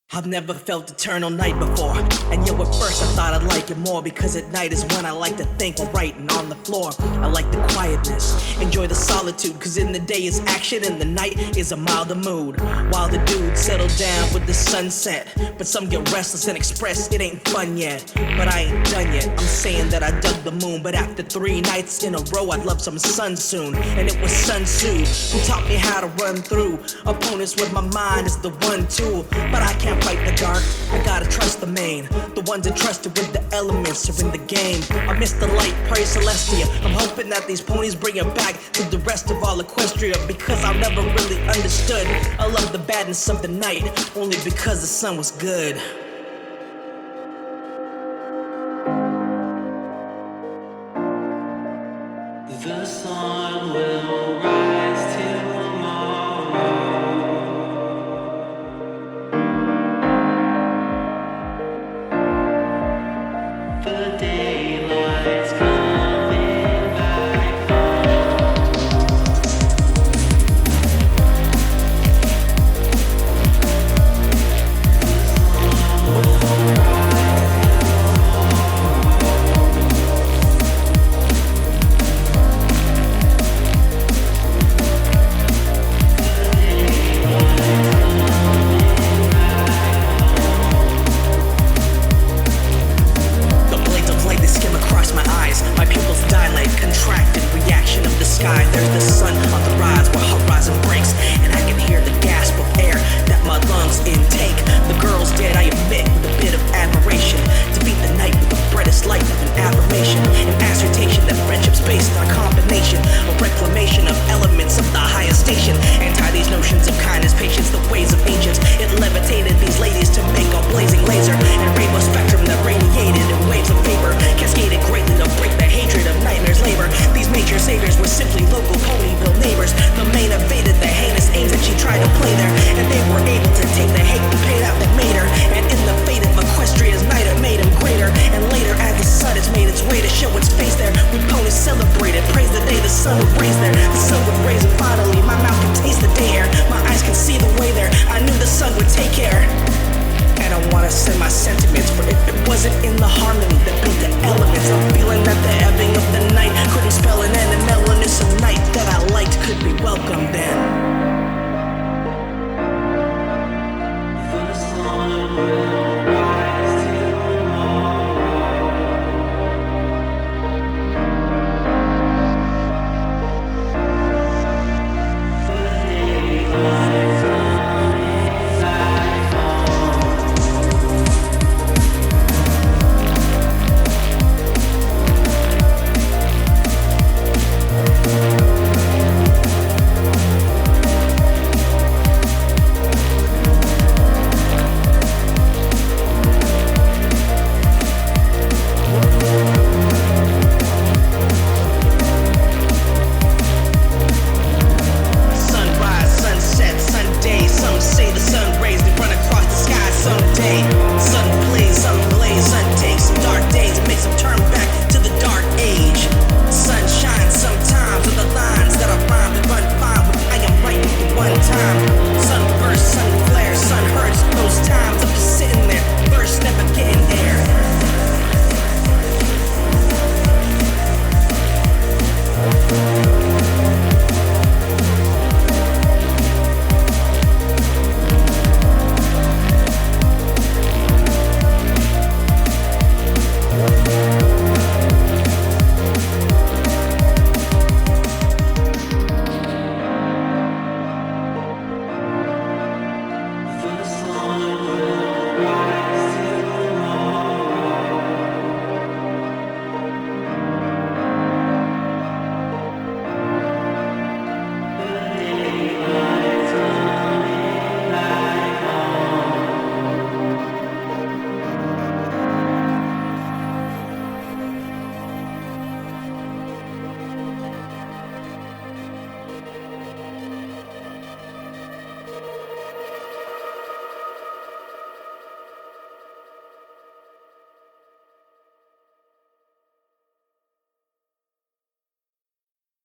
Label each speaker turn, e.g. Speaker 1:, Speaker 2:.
Speaker 1: I've never felt eternal night before, and yet at first I thought I'd like it more, because at night is when I like to think while writing on the floor. I like the quietness, enjoy the solitude, cause in the day is action and the night is a milder mood. While the dudes settle down with the sunset, but some get restless and express it ain't fun yet. But I ain't done yet, I'm saying that I dug the moon, but after 3 nights in a row I'd love some sun soon. And it was Sun Tzu who taught me how to run through opponents with my mind is the one tool. But I can't fight the dark, I gotta trust the main. The ones entrusted with the elements are in the game. I miss the light, pray Celestia. I'm hoping that these ponies bring it back to the rest of all Equestria, because I've never really understood. I love the badness of the night, only because the sun was good.
Speaker 2: The sun will rise tomorrow. The daylight's coming back home. The sun will
Speaker 1: sky. There's the sun on the rise where horizon breaks, and I can hear the gasp of air that my lungs intake. The girl's dead, I admit, with a bit of admiration, to beat the night with the brightest light of an affirmation, an assertion that friendship's based on a combination, a reclamation of elements of the highest station. Anti these notions of kindness, patience, the ways of ancients. It levitated these ladies to make a blazing laser, and rainbow spectrum that radiated in waves of vapor, cascaded greatly to break the hatred of nightmares labor. These major saviors were simply local Ponyville neighbors. The main evaded the heinous aims that she tried to play there, and they were able to take the hate and pain out that made her. And in the fate of Equestria's night, it made him greater. And later, as the sun has made its way to show its face there, we ponies celebrated, praise the day the sun would raise there. The sun would raise, and finally my mouth could taste the day air. My eyes could see the way there. I knew the sun would take care. And I wanna send my sentiments, for if it wasn't in the harmony that beat the elements, I'm feeling that the ebbing of the night couldn't spell an end, and mellowness of night that I liked could be welcomed in.
Speaker 2: the sun will